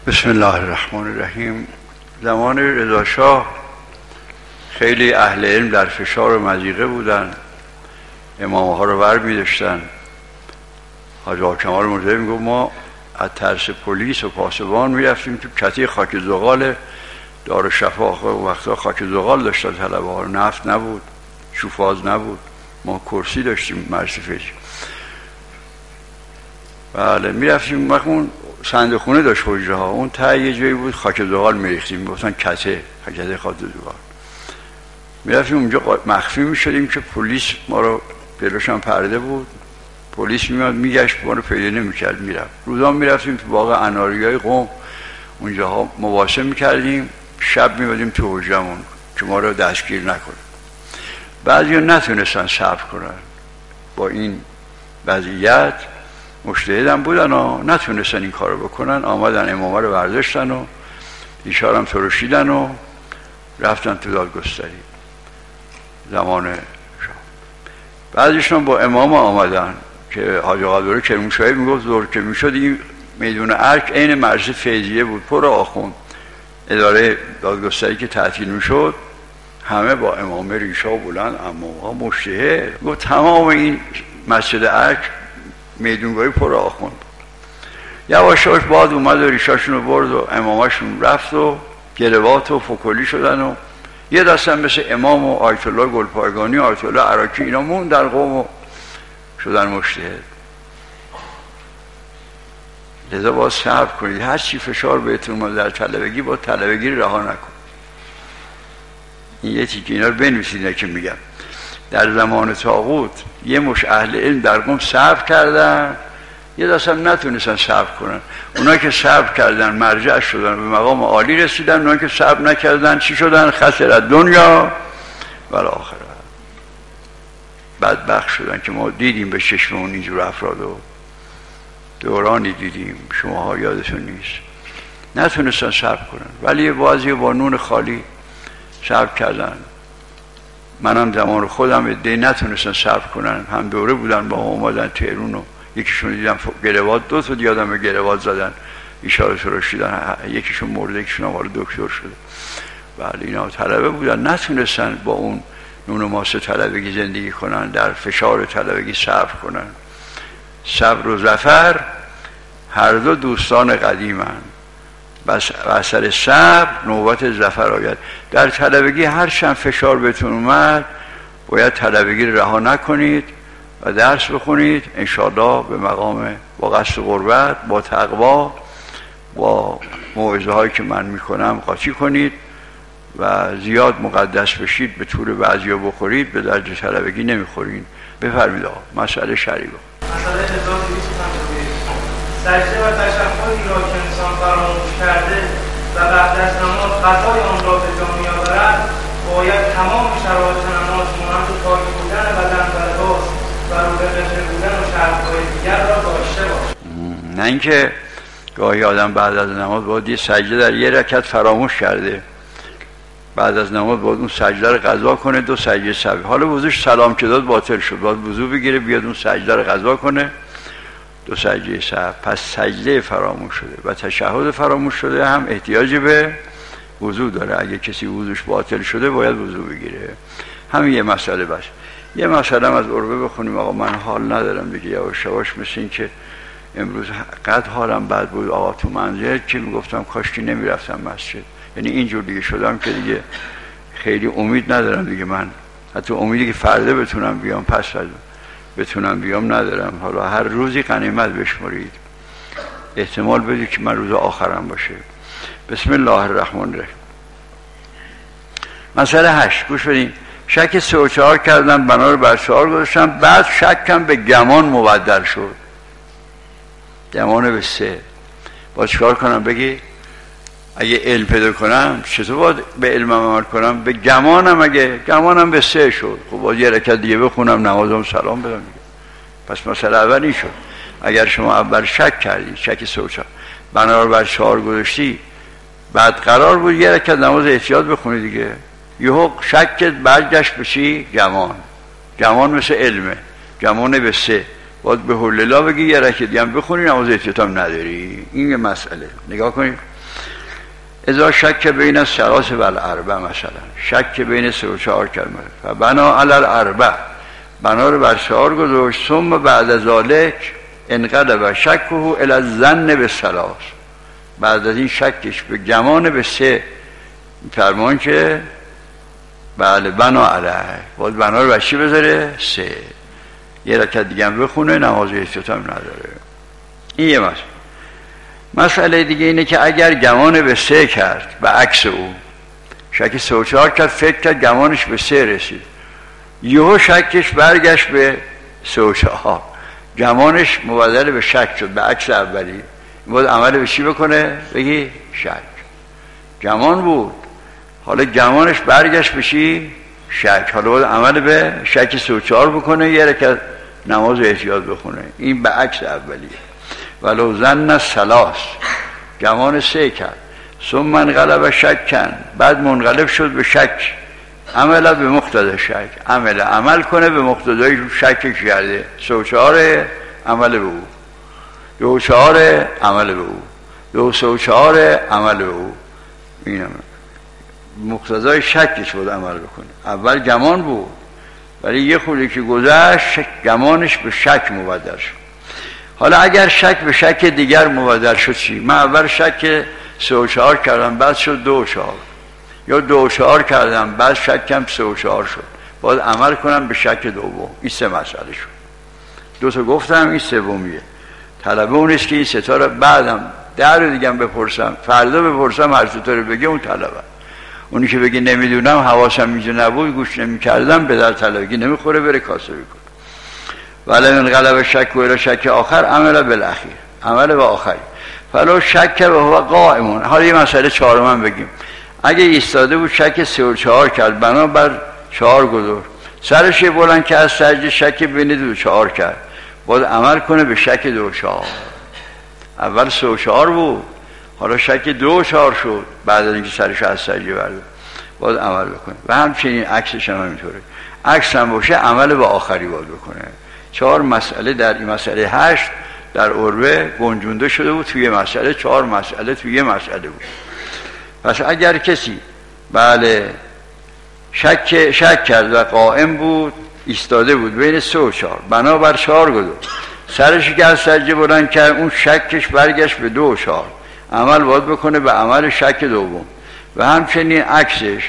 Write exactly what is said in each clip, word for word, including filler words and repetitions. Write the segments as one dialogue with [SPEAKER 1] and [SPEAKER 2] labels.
[SPEAKER 1] بسم الله الرحمن الرحیم. زمان رضا شاه خیلی اهل علم در فشار و مضیقه بودن، امامه ها رو بر می داشتن. حاج آقا کمال مرتضوی میگفت ما از ترس پلیس و پاسبان می رفتیم تو کته خاک زغال دارالشفا. وقتا خاک زغال داشتن طلبه ها، نفت نبود، شوفاز نبود، ما کرسی داشتیم مرسی فکر. بله می رفتیم. وقت اون صندوق خونه داشت حجره ها، اون ته یه جایی بود خاک زغال می ریختیم، میگفتن کته کته خاک زغال. می رفتیم اونجا مخفی می شدیم که پلیس ما رو جلوش هم پرده بود، پلیس میاد میگشت ما رو پیدا نمی‌کرد میرفت. روزا میرفتیم تو باغ اناریای قم، اونجاها مباحثه میکردیم، شب میبادیم تو حجرمون که ما رو دستگیر نکنه. بعضیا نتونستن صبر کنن با این وضعیت، مجتهدم بودن و نتونستن این کارو بکنن، آمدن امامه رو برداشتن و ایشار هم ترشیدن و رفتن تو دادگستری زمان شاه. بعضیشون با امام آمدن که حاج آقا دوره کرمانشاهی میگفت زور که میشد این میدون ارک عین مرز فیضیه بود، پر آخوند. اداره دادگستری که تعطیل میشد همه با امامه ریشا بلند، امامها مجتهد. گفت تمام این مسجد ارک میدونگاهی پر آخوند بود. یواش یواش بعد اومد و ریشاشون رو برد و امامشون رفت و گلوات و فکلی شدن و یه دستن مثل امام و آیت الله گلپایگانی و آیت الله عراقی اینا مون در قوم و شدن مجتهد. لذا باید صبر کنید، هر چی فشار بهتون اومد در طلبگی با طلبگی رها نکن. این یه تیکه اینا رو بنویسید که میگم در زمان طاغوت یه مش اهل علم در قم صبر کردن، یه دست هم نتونستن صبر کنن. اونایی که صبر کردن مرجع شدن، به مقام عالی رسیدن. اونایی که صبر نکردن چی شدن؟ خسر دنیا و آخرت، بدبخت شدن که ما دیدیم به چشممون اینجور افراد و دورانی دیدیم، شماها یادتون نیست. نتونستن صبر کنن، ولی بعضی با نون خالی صبر کردن. منم زمان خودم دی نتونستن صبر کنن، هم دوره بودن با ما اومدن تهرون و یکیشون دیدم گلوات، دو تا دیادم به گلوات زدن، اشاره ترشیدن، یکیشون مرده یکیشون آقای دکتر شده. بله اینا طلبه بودن، نتونستن با اون نون و ماسه طلبگی زندگی کنن، در فشار طلبگی صبر کنن. صبر و ظفر هر دو دوستان قدیمن، بس اثر صبر نوبت ظفر آید. در طلبگی هر چند فشار بهتون اومد باید طلبگی رها نکنید و درس بخونید، انشاءالله به مقام با قصد قربت، با تقوا، با موعظه هایی که من میکنم قاطی کنید و زیاد مقدس بشید، به طور بعضی ها بخورید، به درجه طلبگی نمیخورین. بفرمید آقا مسئله شریعه.
[SPEAKER 2] مسئله هزار و دویست و پنجاه و یک سجده و تشهدی را که انسان فراموش کرده و بعد از نماز غذای آن را به جا می‌آورد، باید تمام شرایط نماز مانند پاک بودن بدن و لباس و رو به قبله بودن و شرط‌های دیگر را داشته باشد.
[SPEAKER 1] نه اینکه گاهی آدم بعد از نماز باید یه سجده در یه رکعت فراموش کرده، بعد از نماز باید اون سجده رو قضا کنه، دو سجده سهوی. حالا وضوش سلام که داد باطل شد، باید وضو بگیره بیاد اون سجده رو قضا کنه، دو سجده سهو. پس سجده فراموش شده و تشهد فراموش شده هم احتیاج به وضو داره. اگه کسی وضوش باطل شده باید وضو بگیره. همین یه مسئله بس. یه مسئله هم از عربه بخونیم. آقا من حال ندارم دیگه، یواش یواش مثل این که امروز قد حالم بد بود آقا تو منزل که میگفتم کاش که نمیرفتم مسجد، یعنی اینجور دیگه شدم که دیگه خیلی امید ندارم دیگه. من حتی امیدی که فردا بتونم بیام پس فردا بتونم بیام ندارم. حالا هر روزی غنیمت بشمرید، احتمال بدید که من روز آخرم باشه. بسم الله الرحمن الرحیم. مسئله هشت گوش بدین. شک سه و چهار کردم، بنا رو بر چهار گذاشتم، بعد شکم به گمان مبدل شد. گمان به سه. با چیکار کنم بگی؟ اگه علم پیدا کنم چطور باید به علمم عمل کنم؟ به گمانم، اگه گمانم به سه شد، خب باید یه رکعت دیگه بخونم، نمازم سلام بدم دیگه. پس مسئله اول این شد. اگر شما اول شک کردی، شک سه و چهار، بنا رو بر چهار گذاشتی، بعد قرار بود یه رکعت نماز احتیاط بخونی دیگه، یهو شکت برگشت به چی؟ گمان. گمان مثل علمه، گمان به سه. باید به هللا بگی یه رکعت دیگه هم بخونی نماز اختتام نداری. این یه مسئله. نگاه کنید اذا شک بین الثلاث و الاربع، مثلا شک بین سه و چهار کلمه و بنا علی الاربع، بنا رو بر چهار گذاشت، ثم بعد ذالک انقلب شکه الی الظن بالثلاث، بعد از این شکش به گمان به سه فرمان که بله بنا علیه، باید بنا رو بر چی بذاره؟ سه. یه رکعت دیگه هم بخونه نماز اختتام نداره. این یه مسئله. مسئله دیگه اینه که اگر گمان به سه کرد به عکس او، شک سه و چهار کرد، فکر کرد گمانش به سه رسید، یهو شکش برگشت به سه و چهار، گمانش مبدل به شک شد به عکس اولی، این باید عمل به چی بکنه؟ بگی شک. گمان بود حالا گمانش برگشت به چی؟ شک. حالا باید عمل به شک سه و چهار بکنه، یه رکعت نماز احتیاط بخونه. این به عکس اولیه. ولو ظن الثلاث، گمان سه کرد، ثم انقلب شکن، بعد منقلب شد به شک، عمل به مقتضی شک، عمل عمل کنه به مقتضای شک کرده، سه و چهار عمل به او، دو و چهار عمل به او، دو سه و چهار عمل به او. این عمل مقتضای شکش بود عمل بکنه. اول گمان بود ولی یه خوری که گذشت گمانش به شک مبدل شد. حالا اگر شک به شک دیگر مبدل شد چی؟ من اول شک سه و چهار کردم بعد شد دو و چهار، یا دو و چهار کردم بعد شکم سه و چهار شد، باید عمل کنم به شک دوم. این سه مسئله شد. دو تا گفتم، این سومیه. طلبه اون است که این سه تا رو بعدم در رو دیگه بپرسم، فردا بپرسم هر سه تا رو بگه اون طلبه. اونی که بگه نمیدونم حواسم اینجا نبود گوش نمی‌کردم به در طلبگی نمیخوره، بره کاسه بکنه. ولی من غلب شک و الی شک آخر عمل بالاخیر، عمل به آخری. فلو شک و هو قائم. حالا یه مسئله چهارم بگیم. اگه ایستاده بود شک سه و چهار کرد، بنابر چهار گذاشت، سرش بلند که از سجده شک بین دو و چهار کرد، باید عمل کنه به شک دو و چهار. اول سه و چهار بود حالا شک دو و چهار شد، بعد از اینکه سرش از سجده برد باید عمل بکنه. و همچنین عکسش هم همینطوره. عکس هم باشه عمل به آخری باید بکنه. چهار مسئله در این مسئله هشت در عروه گنجونده شده بود توی مسئله، چهار مسئله توی مسئله بود. پس اگر کسی بله شک شک کرد و قائم بود، ایستاده بود بین سه و چهار، بنابر چهار گذاشت، سرش که از سجده بلند کرد، اون شکش برگشت به دو و چهار، عمل باید بکنه به عمل شک دوم. و همچنین عکسش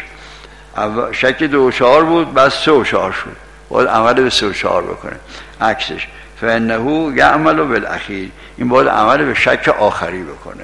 [SPEAKER 1] شک دو و چهار بود بعد سه و چهار شد، باید عمل به سه و چهار بکنه عکسش. فانه یعمل بالاخیر، این باید عمل به شک آخری بکنه.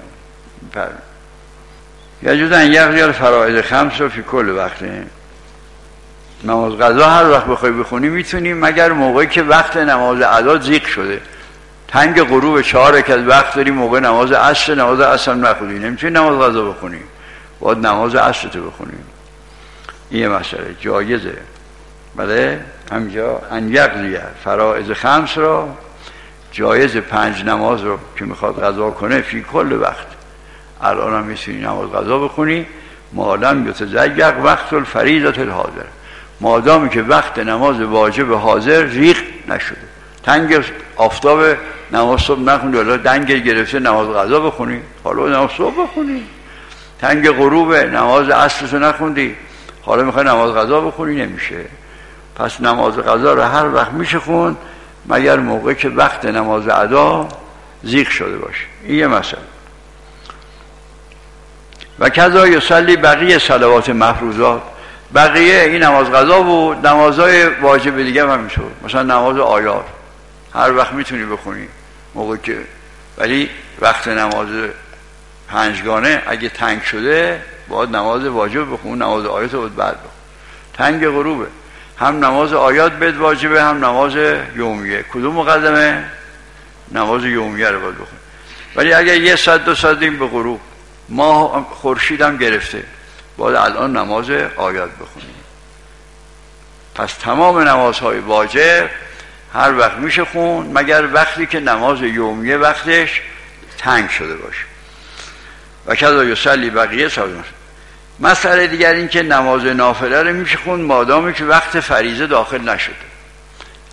[SPEAKER 1] یجوز ان یقضی الفرائض خمس فی کل وقت. نماز قضا هر وقت بخوای بخونی میتونی، مگر موقعی که وقت نماز ادا ضیق شده، تنگ غروب چهار رکعت وقت داری، موقع نماز عصر، نماز عصر نخونی، نمیتونی نماز قضا بخونی، باید نماز عصر تو بخونی. این مسئله جایزه. بله همجا ان یقضی فرائض خمس را، جایز پنج نماز رو که میخواد قضا کنه فی کل وقت، الان هم میتونی نماز قضا بخونی، مادام یتزیق وقت الفریضه الحاضر، مادامی که وقت نماز واجب حاضر ریق نشده، تنگ آفتاب نماز صبح نخونی، حالا دنگ گرفته نماز قضا بخونی، حالا نماز صبح بخونی. تنگ غروب نماز عصر رو نخوندی، حالا میخوای نماز قضا بخونی، نمیشه. پس نماز قضا رو هر وقت میشه خوند مگر موقعی که وقت نماز ادا ضیق شده باشه. این یه مسئله. و کذا یصلی بقیه صلوات مفروضات، بقیه این نماز قضا بود، نمازهای واجب دیگه هم همینطور، مثلا نماز آیات هر وقت میتونی بخونی موقعی که، ولی وقت نماز پنجگانه اگه تنگ شده باید نماز واجب بخون، نماز آیات رو بعد بخون. تنگ غروبه، هم نماز آیات بد واجبه هم نماز یومیه، کدوم مقدمه؟ نماز یومیه رو باید بخون. ولی اگه یه ساعت دو ساعت دیم به غروب، ماه خورشید هم گرفته، باید الان نماز آیات بخونیم. پس تمام نمازهای واجب هر وقت میشه خون، مگر وقتی که نماز یومیه وقتش تنگ شده باشه. و کذا یصلی بقیه صلوات. مسئله دیگر این که نماز نافله رو میشه خون مادامی که وقت فریضه داخل نشده.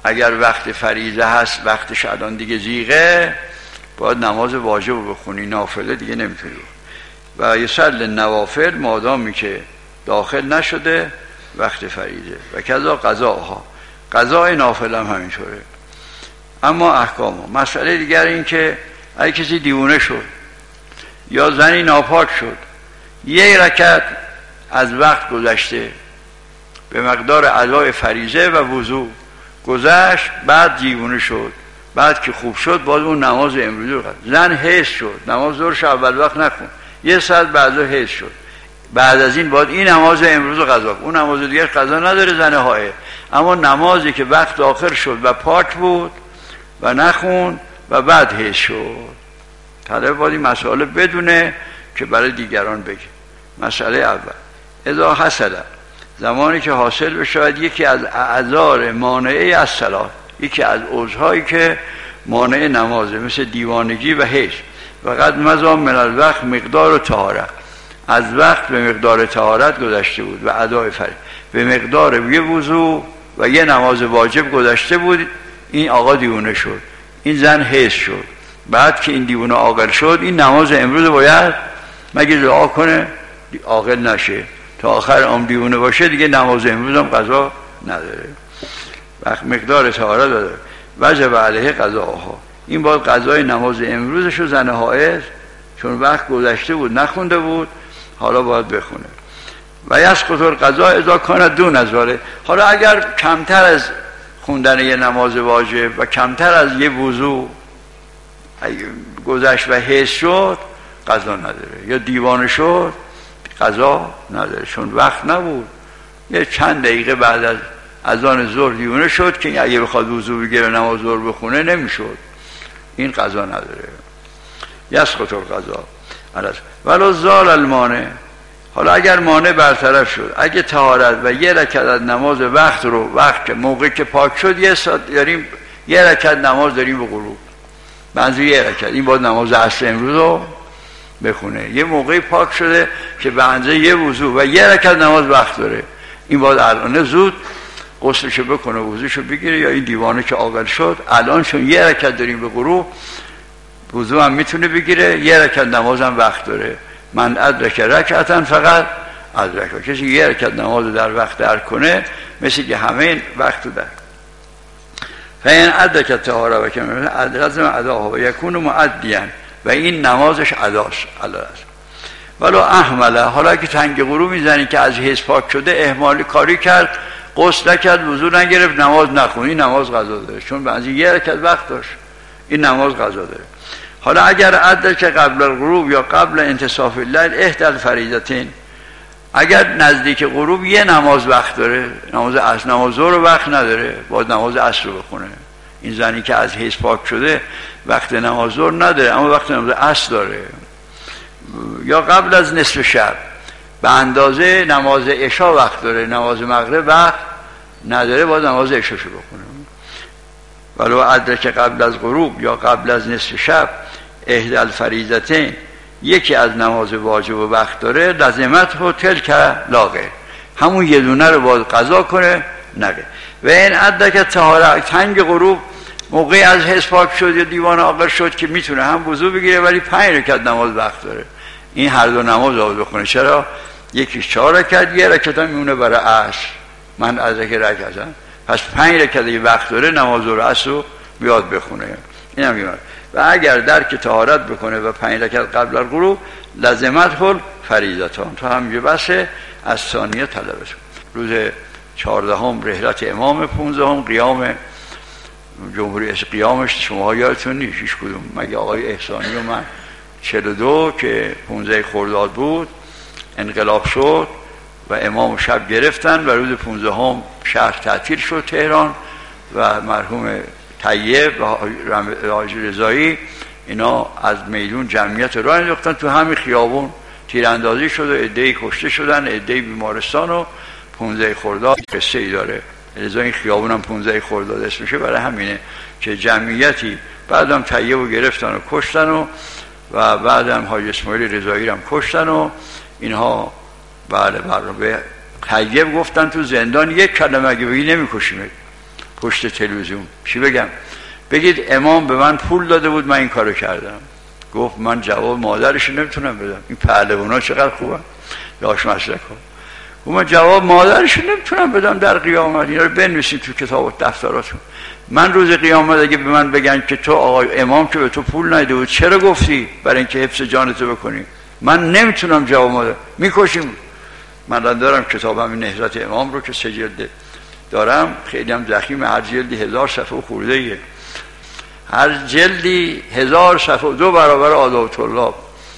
[SPEAKER 1] اگر وقت فریضه هست وقتش الان دیگه زیغه، باید نماز واجب رو بخونی، نافله دیگه نمیتونی. و یصلی النوافل مادامی که داخل نشده وقت فریضه. و کذا قضاها، قضای نافله هم همینطوره. اما احکام مسئله دیگر این که اگه کسی دیوونه شد یا زنی ناپاک شد، یک رکعت از وقت گذشته به مقدار ادای فریضه و وضو گذشت، بعد دیوونه شد، بعد که خوب شد باز اون نماز امروزی رو قضا. زن حیض شد، نماز ظهرش اول وقت نخون، یه ساعت بعدا حیض شد، بعد از این باید این نماز امروز رو قضا کن. اون نماز دیگر قضا نداره زن حائض. اما نمازی که وقت آخر شد و پاک بود و نخون و بعد حیض شد، طالب باید این مسئله بدونه که برای دیگران بگه. مسئله اول، اذا حصل، زمانی که حاصل بشود یکی از اعذار مانعه از صلات، یکی از عذرهایی که مانع نمازه، مثل دیوانگی و حیض. و قد مضی من الوقت مقدار طهارت، از وقت به مقدار طهارت گذشته بود و ادای فرض به مقدار یه وضو و یه نماز واجب گذشته بود. این آقا دیوانه شد، این زن حیض شد، بعد که این دیوانه عاقل شد، این نماز امروز باید مگه دعا کنه عاقل نشه تا آخر عمر دیوانه باشه، دیگه نماز امروز هم قضا نداره. وقت مقدار طهارت داره وجب علیه قضاها، این باید قضای نماز امروزشو زن حائض چون وقت گذشته بود نخونده بود حالا باید بخونه. و یسقط القضا اذا کان دون ازاره، حالا اگر کمتر از خوندن یه نماز واجب و کمتر از یه وضو گذشت و حیض شد قضا نداره، یا دیوانه شد قضا نداره چون وقت نبود. یه چند دقیقه بعد از اذان ظهر دیوانه شد که اگه بخواد وضو بگیره نماز ظهر بخونه نمیشد، این قضا نداره. یسقط القضا ولو زال المانع، حالا اگر مانع برطرف شد، اگه طهارت و یه رکعت از نماز وقت رو وقت موقع که پاک شد یه ساعت داریم یه رکعت نماز داریم به غروب، منظور یه رکعت، این باید نماز عصر امروز رو بخونه. یه موقعی پاک شده که به اندازه یه وضو و یه رکعت نماز وقت داره، این باید الان زود غسلشو بکنه، وضوشو بگیره. یا این دیوانه که عاقل شد الان چون یه رکعت داریم به غروب وضو هم میتونه بگیره، یه رکعت نماز هم وقت داره. من ادرک رکعتن فقط ادرک، کسی یه رکعت نماز در وقت درک کنه مثل که همه وقت رو درک. فین ادرک طهاره و که لازم اداها و یکون مؤدیان، و این نمازش اداست است. ولو احمله، حالا که تنگ غروب میزنی که از حیض پاک شده اهمالی کاری کرد، غسل نکرد، وضو نگرفت، نماز نخون، این نماز قضا داره چون بعضی یه رکعت وقت داشت، این نماز قضا داره. حالا اگر ادرک قبل الغروب یا قبل انتصاف اللیل احدى الفریضتین، اگر نزدیک غروب یه نماز وقت داره، نماز عصر، نماز ظهر وقت نداره، باید نماز عصر رو بخونه. این زنی که از حیض پاک شده وقت نماز ظهر نداره اما وقت نماز عصر داره. یا قبل از نصف شب به اندازه نماز عشا وقت داره، نماز مغرب وقت نداره، باید نماز عشاشو بخونه. ولو ادرک قبل از غروب یا قبل از نصف شب احدى الفریضتین، یکی از نماز واجب و وقت داره، لازمت و تلک لاغه، همون یه دونه رو باید قضا کنه نگه. و این ادرک طهارت، تنگ غروب موقعی از حیض پاک شد یا دیوان عاقل شد که میتونه هم وضو بگیره ولی پنج رکعت نماز وقت داره، این هر دو نماز باید بخونه. چرا؟ یکیش چهار رکعت، یه رکعت هم میمونه برای عصر، من ادرک رکعتم، پس پنج رکعت وقت داره، نماز ظهر عصر رو بیاد بخونه. این هم میاد. و اگر درک طهارت بکنه و پنج رکعت قبل از غروب لازمت هل فریضتان، تو هم یه بسه از ثانیه طلبش. روز چهاردهم رحلت امام، پونزدهم قیام جمهوری اسلامی، قیامش شما یادتون نیست هیچ کدوم مگه آقای احسانی و من، چهل و دو که پونزده خرداد بود انقلاب شد و امام شب گرفتن و روز پونزدهم شهر تعطیل شد تهران و مرحوم طیب و حاجی رضایی اینا از میدون جمعیت راه انداختن تو همین خیابون، تیراندازی شد و عده‌ای کشته شدن، عده‌ای بیمارستان. و پونزده خرداد قصه ای داره، لذا این خیابون هم پونزده خرداد اسمشه برای همینه که جمعیتی بعدم طیب رو گرفتن و کشتن و و بعدم حاجی اسماعیل رضایی هم کشتن و اینها. بله بله به طیب گفتن تو زندان یک کلمه اگه بگی نمیکشیم، پشت تلویزیون. چی بگم؟ بگید امام به من پول داده بود من این کارو کردم. گفت من جواب مادرش نمیتونم بدم. این پهلوانا چقدر خوبه، داش مسلک ها. و من جواب مادرش نمیتونم بدم در قیامت. اینا رو بنویسید تو کتاب و دفتراتون. من روز قیامت اگه به من بگن که تو آقای امام که به تو پول نداده بود چرا گفتی؟ برای اینکه حفظ جانتو بکنی. من نمیتونم جواب مادر، میکشیم. من دارم کتاب همین نهضت امام رو که سه جلده دارم، خیلی هم ضخیم، هر جلدی هزار صفحه و خورده ایه. هر جلدی هزار صفحه، دو برابر آداب طلاب.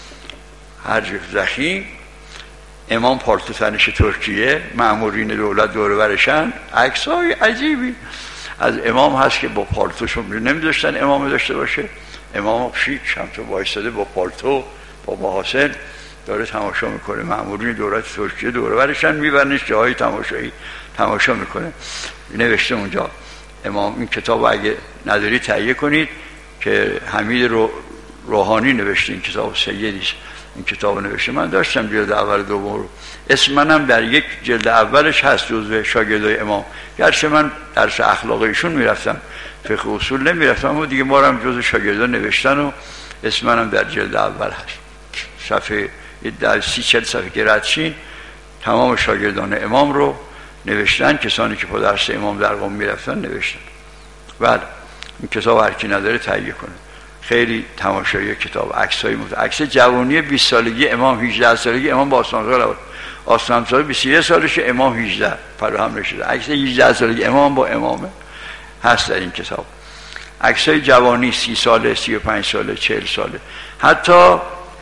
[SPEAKER 1] هر جلد ضخیم. امام پالتو تنش ترکیه، مأمورین دولت دور برشن، عکسای عجیبی از امام هست که با پالتوشون نمی‌داشتن امام داشته باشه. امام شیک شمتو وایساده با پالتو با محاسن داره تماشا میکنه. مأمورین دولت ترکیه دور برشن، میبرنش جاهای تماشایی تماشا میکنه. نوشته اونجا امام. این کتاب اگه نداری تهیه کنید که حمید رو روحانی نوشته. این کتاب سیدیست. این کتاب نوشته. من داشتم جلد اول دوم رو. اسم منم در یک جلد اولش هست جزو شاگردای امام. گرچه من درس اخلاق ایشون میرفتم، فقه اصول نمیرفتم، اما دیگه ما هم جزو شاگردا نوشتن و اسم منم در جلد اول هست. صفحه در سی چل صفحه که ردشین تمام شاگردان امام رو نوشتن. کسانی که پا درس امام در قم میرفتن نوشتن. بله این کتاب هر کی نداره تهیه کنه. خیلی تماشایی کتاب. عکسای مت عکس جوانی بیست سالگی امام، هجده سالگی امام با آسمان بود. آسمان سال بیست و یک سالشه، امام هجده فراهم نشده. عکس هجده سالگی امام با امامه هست در این کتاب. عکسای جوانی سی ساله، سی و پنج ساله، چهل ساله. حتی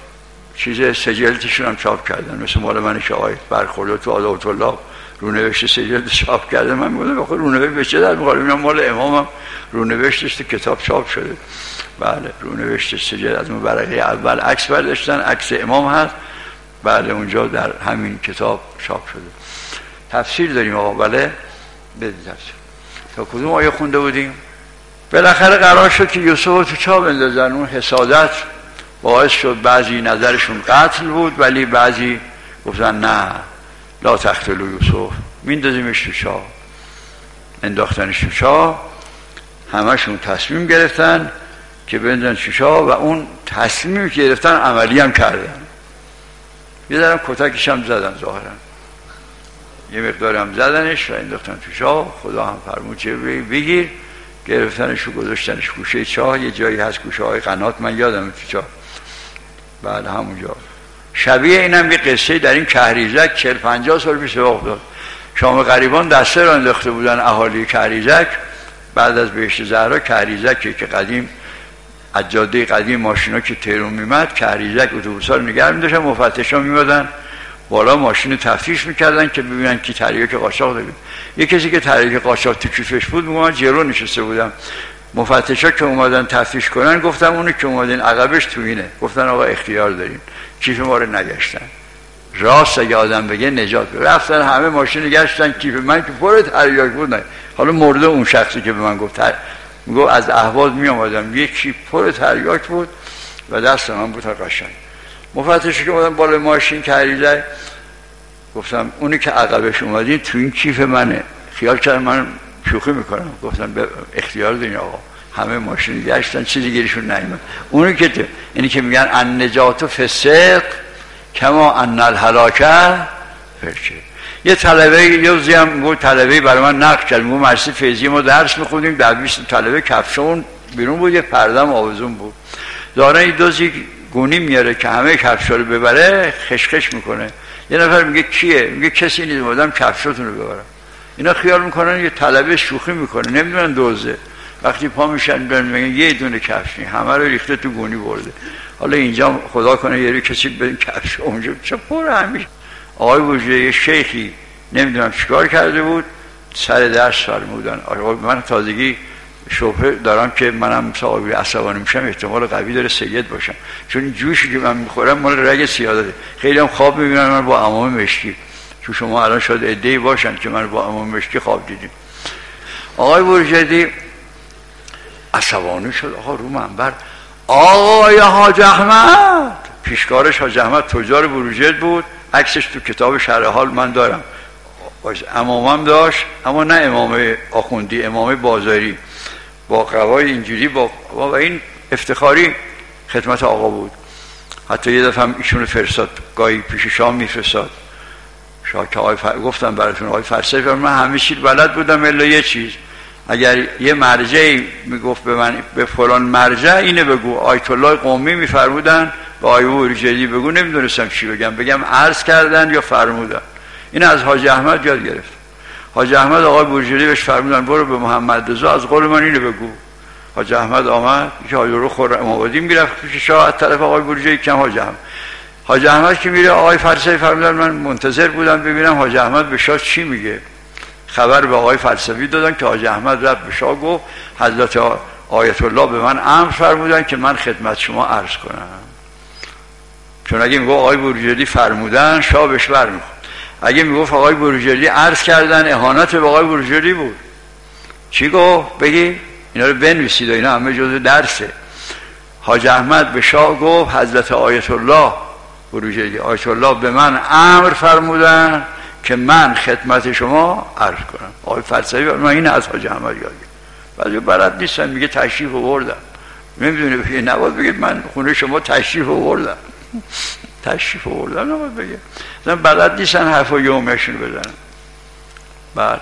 [SPEAKER 1] چیز سجلتشون هم چاپ کردن، مثل مال من که آقای برخورده تو آداب طلاب رونوشت سجلت چاپ کرده. من میگم آخه رونوشت به چه در میخوره؟ اینا مال امامم رونوشتش تو کتاب چاپ شده. بله رونوشت سجل از اون ورقه اول عکس برداشتن، عکس امام هست. بله اونجا در همین کتاب چاپ شده. تفسیر داریم آقا. بله بدید تفسیر. تا کدوم آیه خونده بودیم؟ بالاخره قرار شد که یوسف تو چا بندازن. اون حسادت باعث شد بعضی نظرشون قتل بود، ولی بعضی گفتن نه لا تقتلوا یوسف، میندازیمش تو چاه. انداختنش تو چاه. همشون تصمیم گرفتن که بندازن تو چاه و اون تصمیمی که گرفتن عملی هم کردن. یه درم کتکش هم زدن ظاهرا، یه مقدار هم زدنش و انداختن تو چاه. خدا هم فرمود چه بگیر. گرفتنش و گذاشتنش گوشه چاه. یه جایی هست گوشه های قنات، من یادم تو چاه. بعد همونجا شبیه اینم یه قصه در این کهریزک چهل پنجاه سال پیش افتاد. شام غریبان دسته را انداخته بودن اهالی کهریزک بعد از بهشت زهرا. کهریزکی که قدیم از جاده قدیم ماشینا که تهران میمد، کهریزک اتوبوسا رو نگه می‌داشتن، مفتشا میمدن بالا ماشین تفتیش میکردن که ببینن کی تریاک قاچاق داره. یه کسی که تریاک قاچاق تو کیفش بود، من جلو نشسته بودم. مفتشا که اومدن تفتیش کنن گفتم اونی که اومدین عقبش تو اینه. گفتن آقا اختیار دارین. کیف ما رو نگشتن. راست اگه آدم بگه نجات بده. رفتن همه ماشین گشتن، کیف من که پر تریاک بود. نه حالا مرده اون شخصی که به من گفت تر... میگه از اهواز می اومدم یک کیف پر تریاک بود و دست من بود قشنگ. مفتشا که اومدن بالا ماشین کهریزک، گفتم اونی که عقبش اومدین تو این کیف منه. خیال کردم من شوخی میکنم. گفتم اختیار دارین آقا. همه ماشین گشتن، چیزی گیرشون نیامد. اونی که تو اینی که میگن ان نجات فسق کما ان الهلاکه فرچه. یه طلبه یوزی هم بود، طلبه برای من نقد کرد. ما مدرسه فیضی ما درس میخوندیم، در بیست طلبه کفشون بیرون بود، یه پردم آویزون بود. داره این دوزی گونی میاره که همه کفشا رو ببره، خشخش میکنه. یه نفر میگه کیه؟ میگه کسی نیست، اومدم کفشاتون رو ببرم. اینا خیال میکنن یه طلبه شوخی میکنه، نمیدونن دوزه. وقتی پا میشن میگن یه دونه کفش نی، همه رو ریخته تو گونی برده. حالا اینجا خدا کنه یه کسی به کفش اونجا چه پر همیشه. آقای وجوده یه شیخی نمیدونم چیکار کرده بود، سر درس فرمودن. آقا من تازگی شبهه دارم که منم صاحبی عصبانی میشم، احتمال قوی داره سید باشم، چون این جوشی که من میخورم مال رگ سیادته. خیلی هم خواب میبینن من با عمام مشکی. چون شما الان شاید عده‌ای باشن که من با عمام مشکی خواب دیدیم. آقای برجدی عصبانی شد. آقا رو منبر آقای حاج احمد، پیشکارش حاج احمد تجار بروجرد بود، عکسش تو کتاب شرح حال من دارم. باشه. امامم داشت، اما نه امام آخوندی، امام بازاری با قوای اینجوری با و این افتخاری خدمت آقا بود. حتی یه دفعه هم ایشون فرستاد، گاهی پیش شام میفرستاد. شاه که آقای فر... گفتم براتون آقای فرسایی، من همه چیز بلد بودم الا یه چیز، اگر یه مرجعی میگفت به من به فلان مرجع اینه بگو، آیت الله قمی میفرمودن به آقای بروجردی بگو، نمیدونستم چی بگم، بگم عرض کردن یا فرمودن. این از حاج احمد یاد گرفت. حاج احمد آقای بروجردی بهش فرمودن برو به محمد رضا از قول من اینو بگو. حاج احمد آمد که حاج رو خرم آبادی میرفت پیش شاه از طرف آقای بروجردی کم حاج احمد. حاج احمد که میره آقای فلسفی فرمودن من منتظر بودم ببینم حاج احمد به شاه چی میگه. خبر به آقای فلسفی دادن که حاج احمد رفت به شاه گفت حضرت آیت الله به من امر فرمودن که من خدمت شما عرض کنم. چون اگه میگفت آقای بروجردی فرمودن شاه بهش برمیخورد، اگه میگفت آقای بروجردی عرض کردن اهانت به آقای بروجردی بود. چی گفت بگی؟ اینا رو بنویسید، اینا همه جزء درسه. حاج احمد به شاه گفت حضرت آیت الله بروجردی آیت الله به من امر فرمودن که من خدمت شما عرض کنم. آقای فلسفی من این از حاج احمد یاد گرفتم. بعضی بلد نیستن، میگه تشریف آوردم، نمیدونه بگه نباید بگید من خونه شما تشریف آوردم. تشریف آوردم نباید بگه، مثلا بلد نیستن حرف و یومشون بزنن. بعد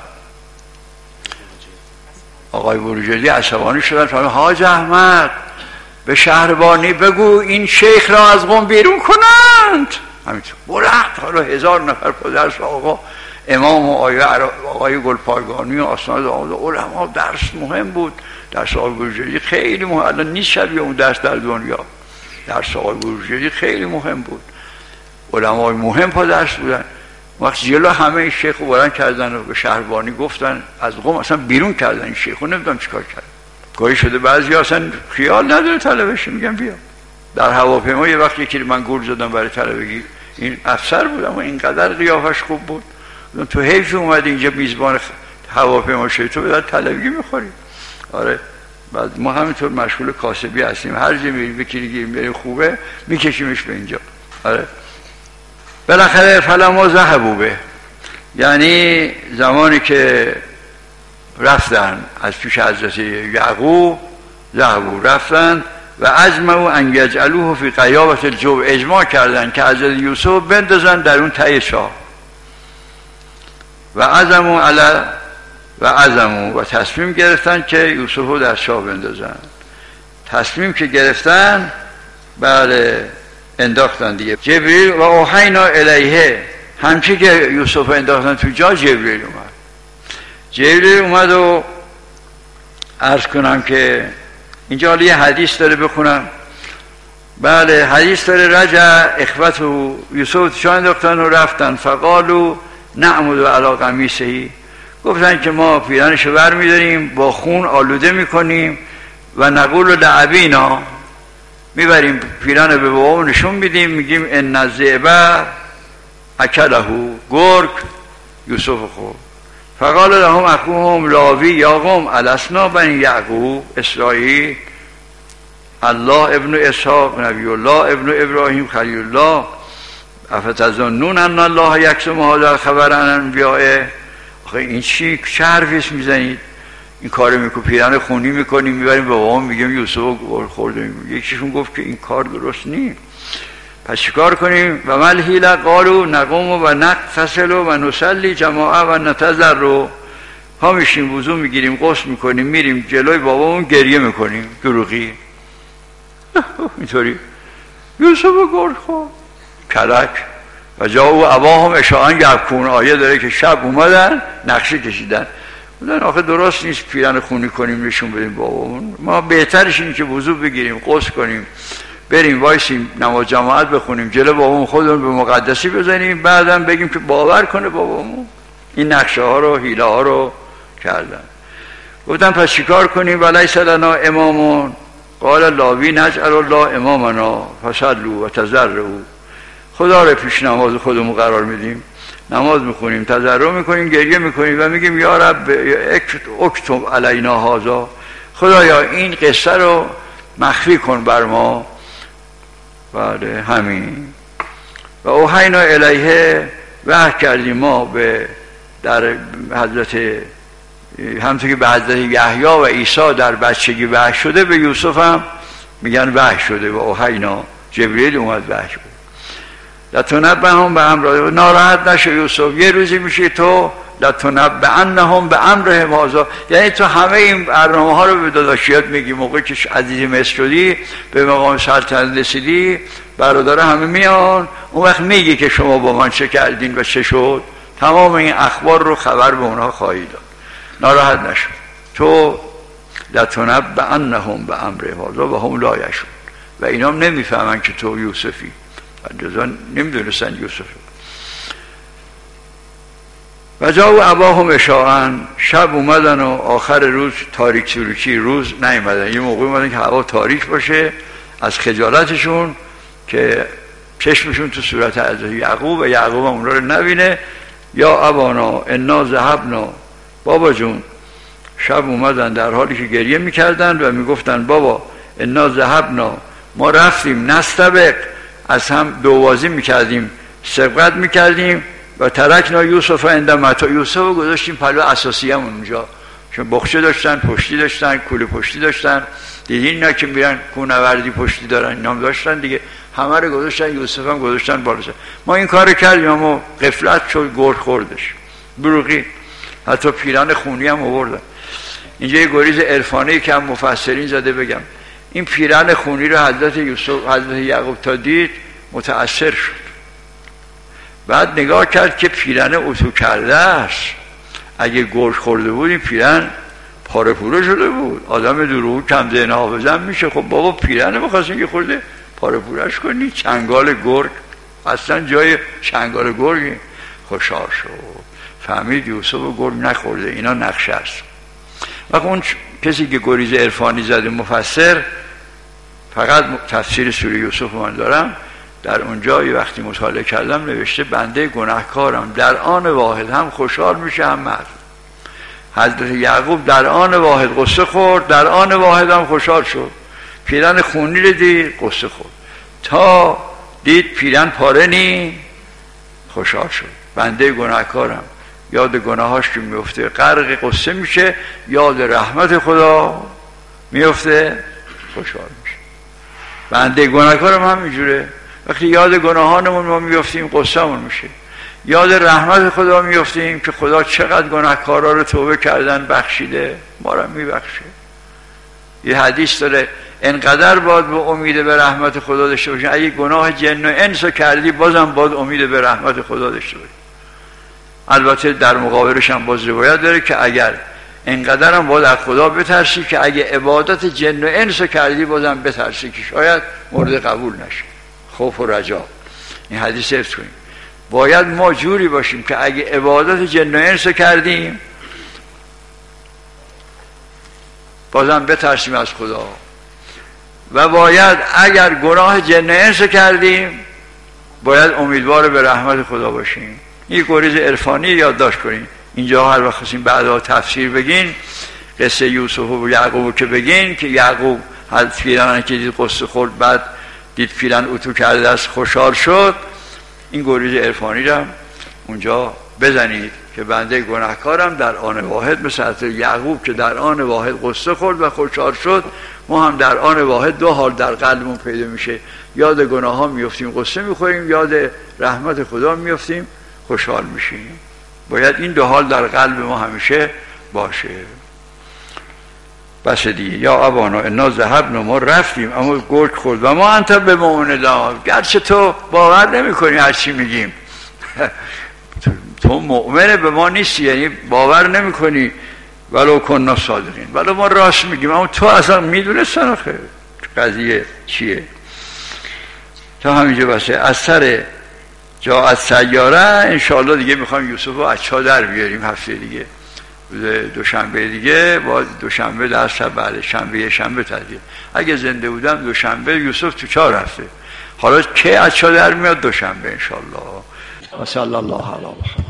[SPEAKER 1] آقای بروجردی عصبانی شدن، فرمودن حاج احمد به شهربانی بگو این شیخ را از قم بیرون کنند. همینطور بلند حالا هزار نفر پدرس آقا امام و آقای, آقای گلپایگانی و آسناد علما. درس مهم بود، درس آقای بروجردی خیلی مهم، الان نیست شبیه اون درس در دنیا. درس آقای بروجردی خیلی مهم بود، علمای مهم پا درس بودن. وقتی جلو همه این شیخ رو بلند کردن و به شهربانی گفتن از قم اصلا بیرون کردن این شیخ رو، نمیدونم چیکار کردن. گاهی شده بعضی اصلا خیال نداره طلبش، میگم بیا. در هواپیما یه وقت یکی من گول زدم برای طلبگی، این افسر بود اما اینقدر قیافش خوب بود، تو حیف اومدی اینجا میزبان هواپیما شدی تو به طلبگی میخوری. آره بعد ما همینطور مشغول کاسبی هستیم، هر جا میریم بکیریم بریم خوبه میکشیمش به اینجا. آره بالاخره فلما ذهبوا به، یعنی زمانی که رفتن از پیش حضرت یعقوب، ذهبوا رفتن و اجمعوا ان یجعلوه فی غیابة الجب، اجماع کردن که حضرت یوسف بندازن در اون ته شاه. و عزموا علی و عزموا و تصمیم گرفتن که یوسف رو در شاه بندازن. تصمیم که گرفتن بله انداختن دیگه. جبریل و اوحینا الیه، همچی که یوسف انداختن تو جا جبریل اومد. جبریل اومد و عرض کنم که اینجا حالا یه حدیث داره بخونم. بله حدیث داره رجع اخوت و یوسف چا انداختن و رفتن فقالو نعمد علی قمیصه، گفتن که ما پیرانشو بر میداریم با خون آلوده میکنیم و نقول لعبینا، میبریم پیران به بابا نشون میدیم میگیم ان الذئب اکله، گرگ یوسف خورد. فقال لهم اخوهم لاوی یا قوم الاسنا بنی یعقوب اسرائیل، الله ابن اسحاق نبی الله ابن ابراهیم خلیل الله، افتظنون ان الله یکتم هذا الخبر عن انبیاء. آخه این چی چه حرفی میزنید؟ این کارو میکنیم، پیران خونی میکنیم میبریم به بابام میگیم یوسف خورده. یکیشون گفت که این کار درست نیست، پس چیکار کنیم؟ و مل حیله قالوا نقوم و نغتسل و نصلی جماعه و نتضرع، ها میشیم وضو میگیریم غسل میکنیم میریم جلوی بابامون گریه میکنیم دروغی. اینطوری یوسف گرد خورد کلک و جاءوا اباهم عشاء یبکون، آیه داره که شب اومدن نقشه کشیدن. بودن آخه درست نیست پیران خونی کنیم نشون بدیم بابامون، ما بهترش اینه که وضو بگیریم غسل کنیم بریم وایسیم نماز جماعت بخونیم جلو بابامون خودمون به مقدسی بزنیم، بعدم بگیم که باور کنه بابامون. این نقشه ها رو حیله ها رو کردن. گفتن پس چیکار کنیم؟ ولیس لنا امامون قال لاوی نجعل الله امامنا فصلوا و تضرعوا، خدا رو پیش نماز خودمون قرار میدیم، نماز میخونیم تضرع میکنیم گریه میکنیم و میگیم یا رب اکتب علینا هذا، خدایا این قصه رو مخفی کن بر ما. بله همین. و اوحینا الیه وحی کردیم ما به در حضرت همونطور که به حضرت یحیی و عیسی در بچگی وحی شده، به یوسف هم میگن وحی شده و اوحینا، جبریل اومد وحی شده. لتنبئهم بامرهم، ناراحت نشو یوسف، یه روزی میشه تو لتنبئنهم بامرهم هذا، یعنی تو همه این برنامه ها رو به داداشیات میگی، موقعی که عزیز مصر شدی به مقام سلطنت رسیدی برادر همه میان، اون وقت میگی که شما با من چه کردین و چه شد، تمام این اخبار رو خبر به اونها خواهی داد، ناراحت نشو. تو لتنبئنهم بامرهم هذا و هم لا یشعرون، و اینا هم نمیفهمن که تو یوسفی، جزان نمیدونستن یوسف. و جا و اباهم عشاء، شب اومدن و آخر روز تاریک سروکی، روز نیومدن، یه موقع اومدن که هوا تاریک باشه از خجالتشون که چشمشون تو صورت حضرت یعقوب و یعقوب هم اونها رو نبینه. یا ابانا انا ذهبنا، بابا جون. شب اومدن در حالی که گریه میکردن و میگفتن بابا انا ذهبنا، ما رفتیم، نستبق، از هم دوازی میکردیم، سبقت میکردیم، و ترکنا یوسف عند متاع، یوسف رو گذاشتیم پلو اساسی همون اونجا، چون بخچه داشتن، پشتی داشتن، کوله پشتی داشتن، دیدین اینا که میرن کوهنوردی پشتی دارن، اینا هم داشتن دیگه، همه رو گذاشتن، یوسف هم گذاشتن بالا. ما این کار کردیم اما غفلت شد، گرد خوردش بروغی، حتی پیران خونی هم آوردن. اینجا یه گریز عرفانی که هم مفسرین زده بگم، این پیران خونی رو حضرت یوسف حضرت یعقوب تا دید متأثر شد، بعد نگاه کرد که پیرن اتو کرده است، اگه گرگ خورده بود این پیرن پاره پوره شده بود، آدم دروغ کم ذهن حافظم میشه. خب بابا پیرن بخواستین که خورده پاره پورهش کنی، چنگال گرگ اصلا جای چنگال گرگ. خوشحال شد، فهمید یوسف و گرگ نخورده، اینا نقشه است. وقت اون کسی که گریز عرفانی زده مفسر، فقط تفسیر سوره یوسف من دارم، در اونجا یه وقتی مطالعه کردم نوشته بنده گناهکارم در آن واحد هم خوشحال میشه هم مرد. حضرت یعقوب در آن واحد قصه خورد، در آن واحد هم خوشحال شد. پیرن خونی رو دید قصه خورد، تا دید پیرن پاره نی خوشحال شد. بنده گناهکارم یاد گناهاش که میفته غرق قصه میشه، یاد رحمت خدا میفته خوشحال میشه. بنده گناهکارم هم اینجوره، وقتی یاد گناهانمون ما میفتیم قصه‌مون میشه، یاد رحمت خدا میفتیم که خدا چقدر گناهکارا رو توبه کردن بخشیده، ما رو میبخشه. یه حدیث داره انقدر باید به امید به رحمت خدا داشته باشیم، اگه گناه جن و انس کردی بازم باید امید به رحمت خدا داشته باشیم. البته در مقابلش هم باز روایت داره که اگر انقدر هم باید از خدا بترسی که اگه عبادت جن و انس کردی بازم بترسی که شاید مورد قبول نشه. خوف و رجا، این حدیث حفظ کنیم. باید ما جوری باشیم که اگه عبادت جن و انس کردیم بازم بترسیم از خدا، و باید اگر گناه جن و انس کردیم باید امیدوار به رحمت خدا باشیم. این گریز عرفانی یادداشت کنیم. اینجا هر وقت خواستیم بعدا تفسیر بگین قصه یوسف و یعقوب که بگین که یعقوب حضرت پیران که دید قصه خورد، بعد دید پیرن اتو کرده است خوشحال شد، این گریز عرفانی رو اونجا بزنید که بنده گناهکارم در آن واحد، مثل حضرت یعقوب که در آن واحد قصه خورد و خوشحال شد، ما هم در آن واحد دو حال در قلبمون پیدا میشه، یاد گناه ها میفتیم قصه میخوریم، یاد رحمت خدا میفتیم خوشحال میشیم. باید این دو حال در قلب ما همیشه باشه. بس دیگه. یا ابانا انا ذهبنا، ما رفتیم اما گرگ خورد، و ما انت به مؤمننا، گرچه تو باور نمی کنی هر چی میگیم تو مؤمن به ما نیستی، یعنی باور نمی کنی، ولو کنا صادقین، ولو ما راست میگیم، اما تو اصلا میدونستن آخه قضیه چیه. تا همینجا بسه. از سر جا از سیاره انشاءالله دیگه میخوایم یوسف رو از چا در بیاریم هفته دیگه، دوشنبه دیگه، با دوشنبه در شب بعد شنبه شنبه تدیه. اگه زنده بودم دوشنبه یوسف تو چا رفته، حالا که از چا در میاد دوشنبه انشاءالله. و صلی الله علیه و